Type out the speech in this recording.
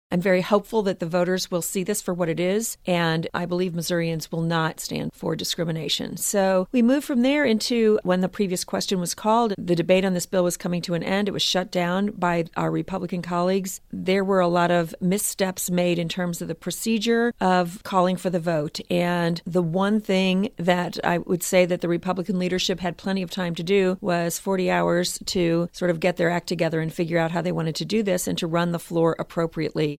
I'm very hopeful that the voters will see this for what it is, and I believe Missourians will not stand for discrimination. So we move from there into when the previous question was called, the debate on this bill was coming to an end. It was shut down by our Republican colleagues. There were a lot of missteps made in terms of the procedure of calling for the vote. And the one thing that I would say that the Republican leadership had plenty of time to do was 40 hours to sort of get their act together and figure out how they wanted to do this and to run the floor appropriately.